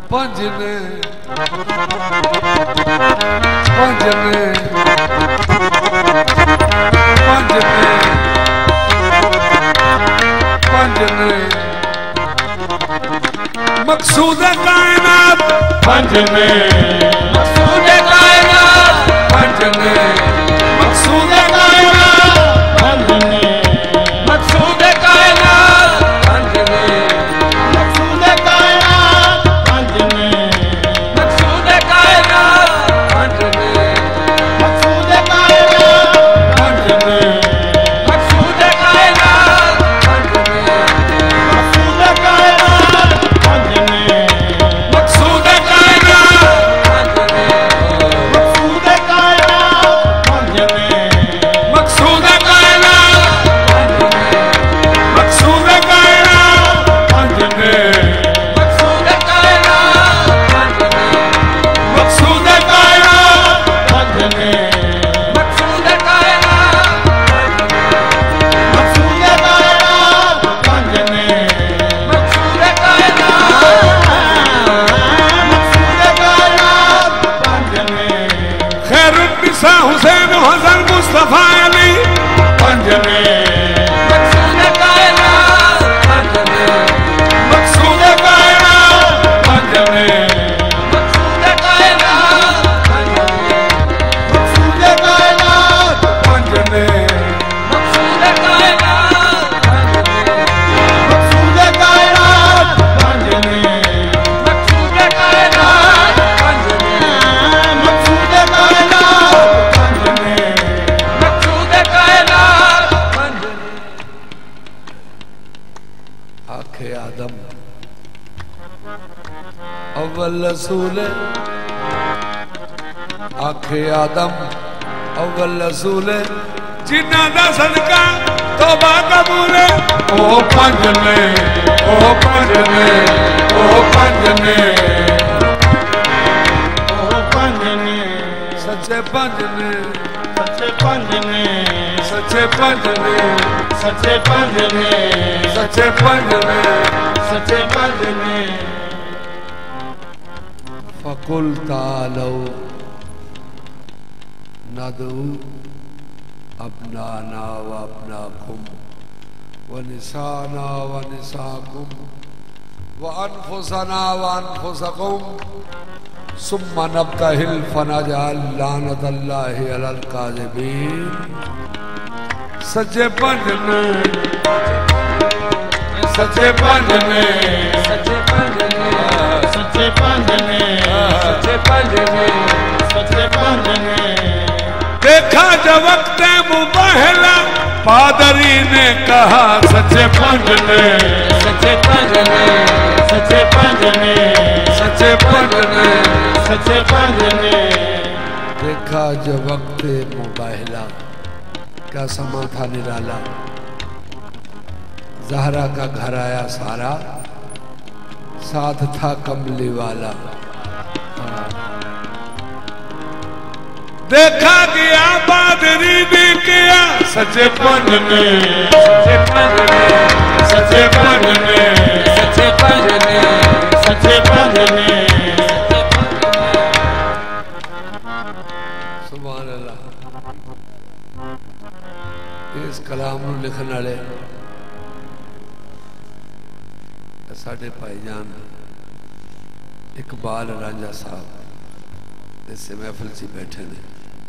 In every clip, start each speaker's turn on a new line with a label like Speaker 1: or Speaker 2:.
Speaker 1: पंज ने पंज ने पंज ने पंज ने मकसूद कायनात पंज ने मकसूद कायनात पंज ने मकसूद कायनात पंज ने मकसूद कायनात पंज ने मकसूद कायनात पंज ने मकसूद कायनात पंज ने मकसूद कायनात पंज ने मकसूद कायनात पंज ने मकसूद कायनात पंज ने मकसूद कायनात पंज ने मकसूद कायनात पंज ने मकसूद कायनात पंज ने मकसूद कायनात पंज ने मकसूद कायनात पंज ने मकसूद कायनात पंज ने मकसूद कायनात मकसूद कायनात पंज ने मकसूद कायनात मकसूद कायनात पंज ने खैरुन्निसा हुसैन हसन मुस्तफा अली पंज ने मकसूद कायनात पंज ने मकसूद कायनात पंज ने मकसूद कायनात पंज ने मकसूद कायनात पंज ने मकसूद कायनात पंज ने मकसूद कायनात पंज ने मकसूद कायनात पंज ने मकसूद कायनात पंज ने मकसूद कायनात पंज ने आखे आदम अव्वल रसूल आखे आदम अव्वल रसूल जिन्ना दा सदका तौबा कबूल ओ पंज ने ओ पंज ने ओ पंज ने ओ पंज ने सच्चे पंज ने सच्चे पंज ने सच्चे पंज ने सच्चे पंज ने सच्चे पंज ने सच्चे पंज ने फकुल तालो नदू अपनाना व अपनाकुम व निसाना व निसाकुम व अनफुसना व अनफुसकुम सुम्मा नब्तहिल फनजअल लानतल्लाहि अलल काज़िबीन सच्चे पंज ने सच्चे पंज ने सच्चे पंज ने सच्चे पंज ने सच्चे पंज ने सच्चे पंज ने देखा जब वक्त मुबाहला पादरी ने कहा सच्चे पंज ने सच्चे पंज ने सच्चे पंज ने सच्चे पंज ने सच्चे पंज ने देखा जब वक्त मुबाहला क्या समा था निराला ज़हरा का घर आया सारा साथ था कमली वाला देखा गया बादरी ने किया सच्चे पंज ने सच्चे पंज ने सच्चे पंज ने सच्चे पंज ने सच्चे पंज ने सुभान अल्लाह इस कलाम नूं लिखण वाले साढ़े भाईजान इकबाल रांझा साहब इस महफिल से बैठे ने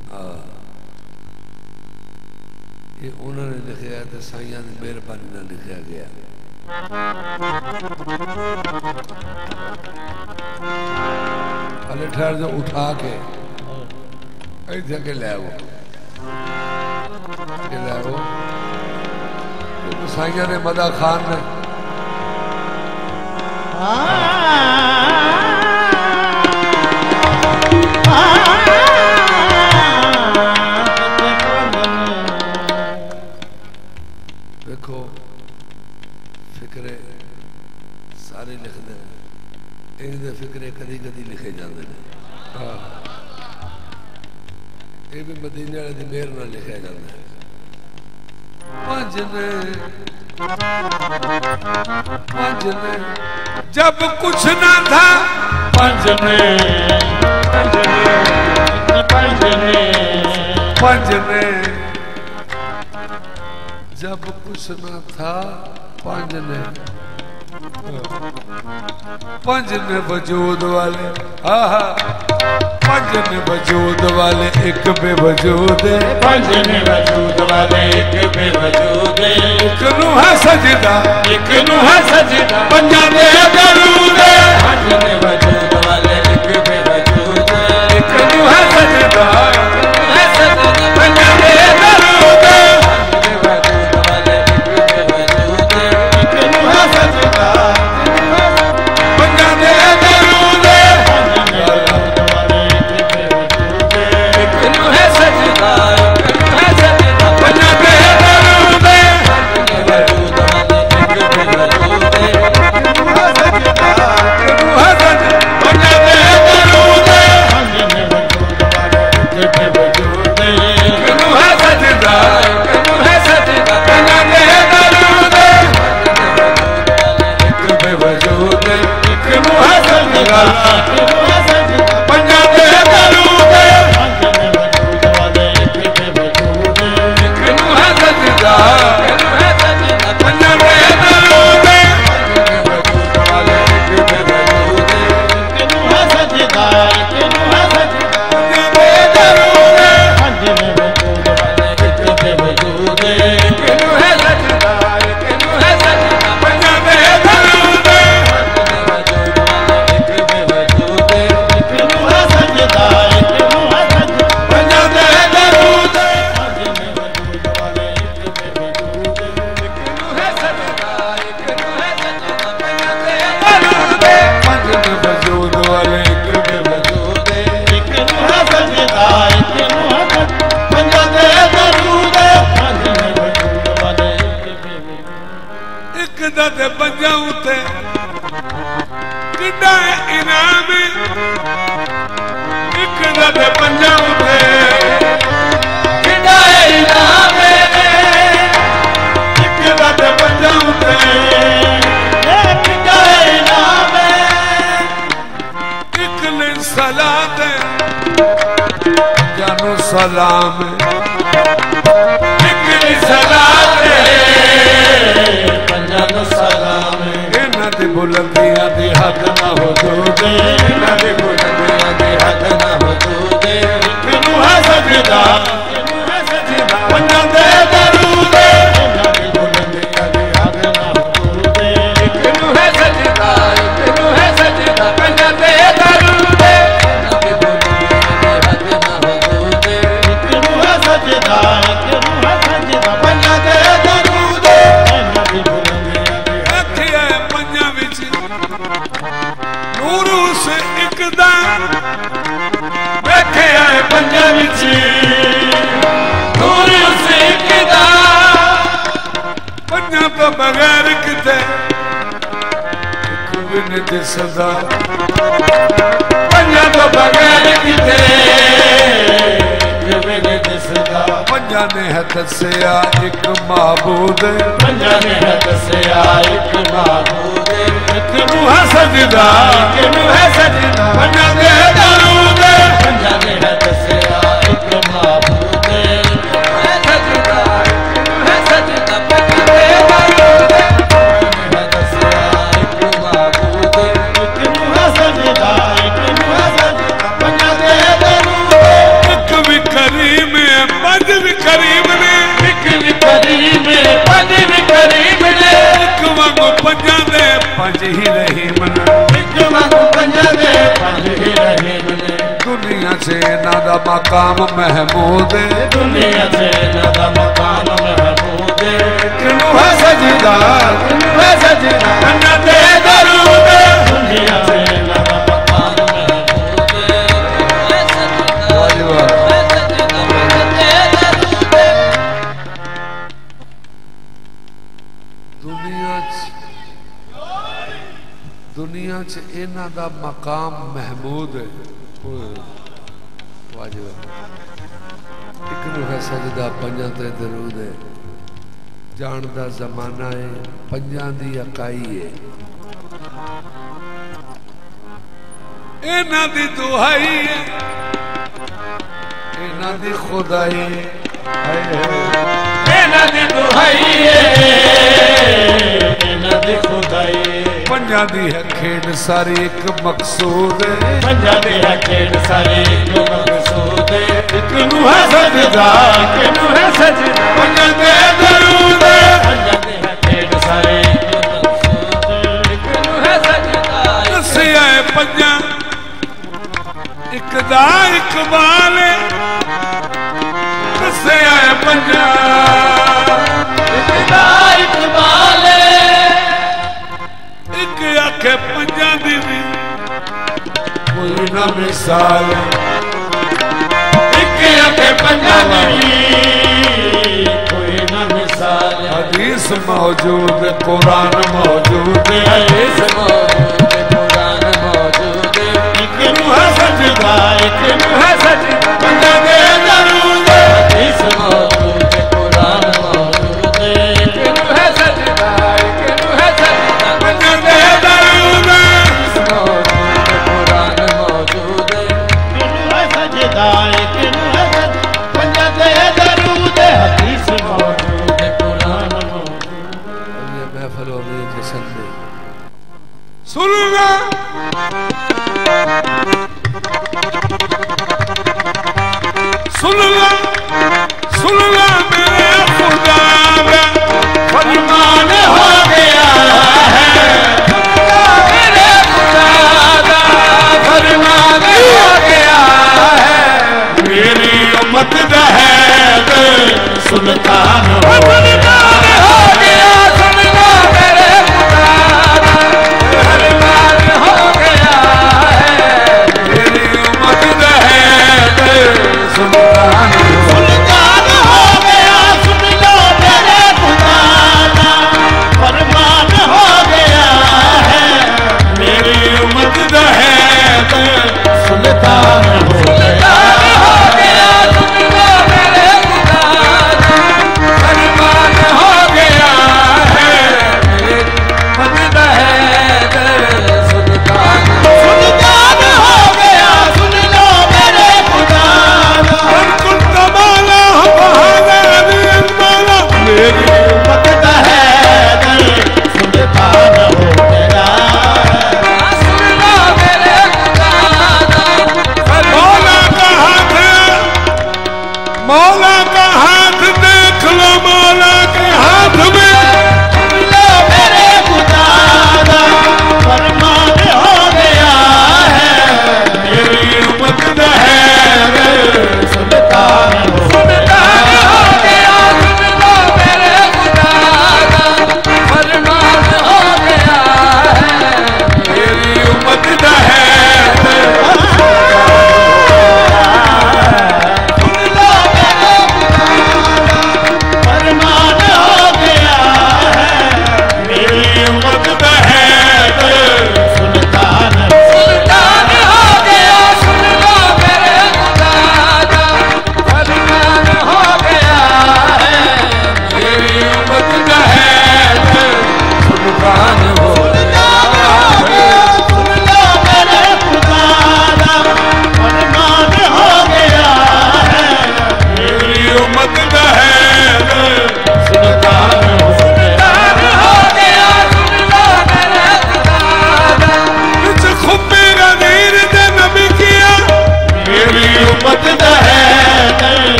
Speaker 1: ये उन्होंने लिखा तो साइया की मेहरबानी ना लिखा गया हले ठहर जो उठा के इधर के लै वो साइया ने मदा खान ने देखो फिक्रे सारे लिखते हैं एक दे फिक्रे कदी कदी लिखे जाते हैं ये भी मदीने वाले दी मेहर नाल लिखा जाता है जब कुछ ना था पंजने पंजने पंजने जब कुछ न था पंजने पंजने वजूद वाले आहा पंजने वजूद वाले एक बेवजूद पंजने वजूद वाले एक बेवजूद एक नू है सजदा पंजा दे दरूद पंजने वजूद वाले एक बेवजूद एक नू है सजदा पंजा दे दरूद पंजने वजूद वाले एक बेवजूद एक नू है सजदा पंजा दे दरूद सलाम पंजाब सलाम इन्हां दी बुलंदियां दी हद ना हो दूदे इन्हां दी बुलंदियां दी हद ना हो दूदे किनू है सजदा पंजाब दे दरूद इन्हां दी बुलंदियां दी हद ना हो दूदे किनू है सजदा पंजाब दे दरूद इन्हां दी बुलंदियां दी हद ना हो दूदे किनू है सजदा पंजाब दे दरूद इन्हां दी बुलंदियां दी अखियां पंजां विच नूर उस एक दा वेखिया पंजां विच नूर उस एक दा पंजां तो बगैर किते एक भी नहीं दिसदा पंजां तो बगैर किते एक भी नहीं दिसदा पंजां ने है दस्सिया एक महबूद पंजां ने है दस्सिया एक महबूद किनू है सजदा पंजां दे दरूद पंजां ने है दस्सिया एक महबूद है सजदा पंजां दे दरूद है दस्सिया एक महबूद किनू है सजदा पंजां दे दरूद एक भी करीम है पंज भी करीम ने एक भी करीम है पंज भी करीम ने एक वांगू पंजां दे पंज ही रहीम ने एक वांगू पंजां दे पंज ही रहीम ने दुनिया से नादा मकाम महमूद दुनिया से नादा मकाम महमूद किनू है सजदा पंजां दे दरूद दुनिया से नादा मकाम महमूद है सजदा दुनिया च इन्हां दा मकाम महमूद है एक नू है सजदा पंजां ते दरूद है जान दा जमाना है पंजां दी अकाई है इन्हां दी दुहाई है, इन्हां दी खुदाई, इन्हां दी दुहाई है, इन्हां दी खुदाई। पंजां दी है खेड सारी एक मकसूद, पंजां दी है खेड सारी एक मकसूद। एक नूं है सजदा, एक नूं है सजदा, पंजां दे दरूद। पंजां दी है खेड सारी एक मकसूद, एक नूं है सजदा। दसिया है पंजां एक दा इकबाल, दसिया है पंजां एक दा इकबाल। एक आखे पंजां दी भी कोई ना मिसाल, एक आखे पंजां दी भी कोई ना मिसाल। हदीस मौजूद, कुरान मौजूद, हदीस मौजूद, कुरान मौजूद। एक नूं है सजदा, एक नूं है सजदा, पंजां दे दरूद। हदीस मौजूद, कुरान मौजूद, एक नूं है सजदा, एक नूं है सजदा, पंजां दे दरूद। हदीस मौजूद, कुरान मौजूद, एक नूं है सजदा, एक नूं है सजदा, पंजां दे दरूद। हदीस मौजूद, कुरान मौजूद। ये महफिल हो गई जश्न में सुनना सुनना सुनना मेरे खुदा का फरमान हो गया है, मेरे खुदा का फरमान हो गया है। मेरी उम्मत का है सुल्तान हो गया, सुनना मेरे खुदा का फरमान हो गया है। मेरी उम्मत का है सुल्तान हो गया, सुन लो मेरे खुदा का फरमान हो गया है। मेरी उम्मत का है सुल्तान हो गया, सुन लो मेरे खुदा का फरमान हो गया है। मेरी उम्मत का है सुल्तान हो गया, सुन लो मेरे खुदा का। मेरी उम्मत का है सुल्तान हो गया, सुन लो मेरे खुदा का फरमान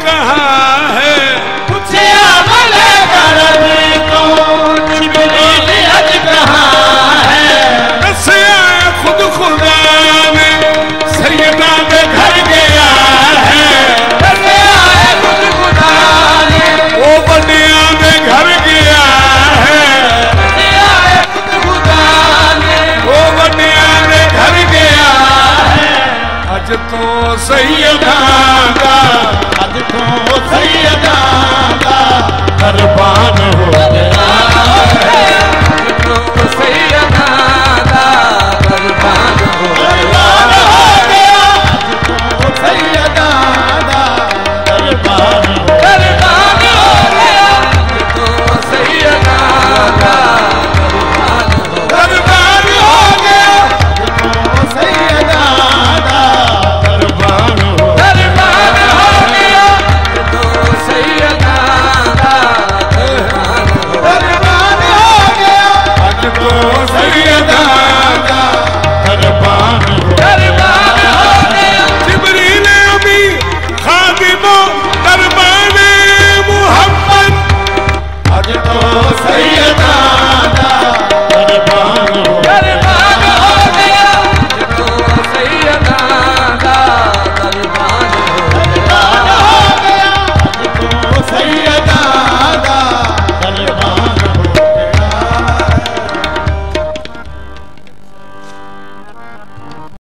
Speaker 1: कहा